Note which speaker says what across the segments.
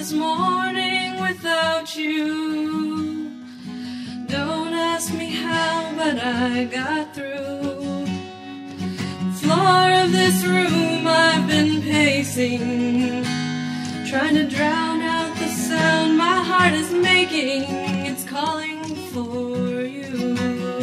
Speaker 1: this morning without you. Don't ask me how, but I got through. Floor of this room I've been pacing, trying to drown out the sound my heart is making. It's calling for you.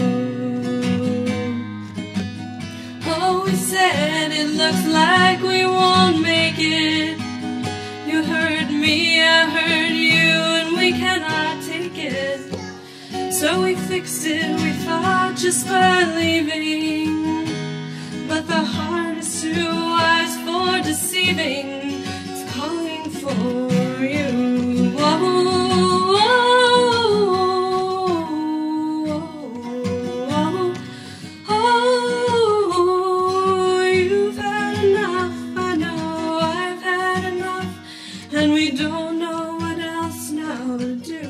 Speaker 1: Oh, we said it looks like we won't make it. You heard me, I heard you, and we cannot take it. So we fixed it, we thought, just by leaving. But the heart is too wise for deceiving. It's calling for you. Oh, oh, oh, oh, you've had enough. I know I've had enough, and we don't know what else now to do.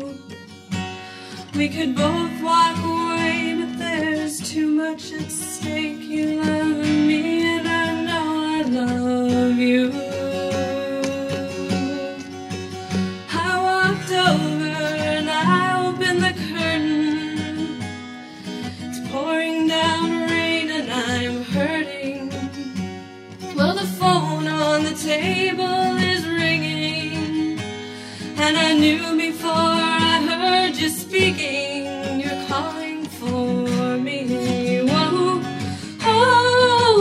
Speaker 1: We could both walk away, but there's too much at stake. You love me, and I know I love you. I walked over and I opened the curtain. It's pouring down rain and I'm hurting. Well, the phone on the table is ringing, and I knew before I heard you speaking, you're calling for me. Whoa, oh,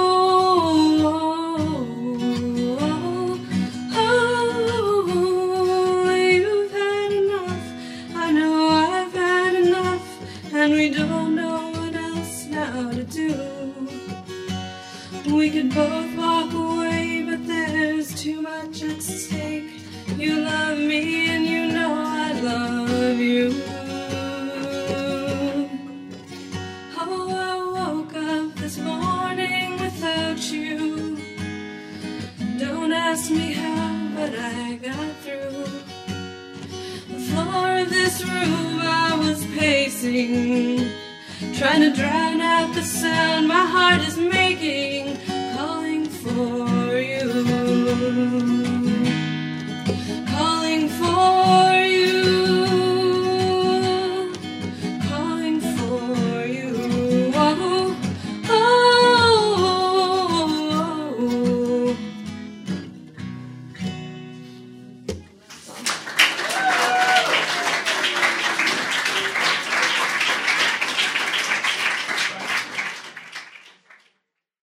Speaker 1: oh, oh, oh, you've had enough. I know I've had enough, and we don't know what else now to do. We could both walk away, but there's too much at stake. You love me, and you know I love you. Oh, I woke up this morning without you. Don't ask me how, but I got through. The floor of this room I was pacing, trying to drown out the sound my heart is making, calling for you.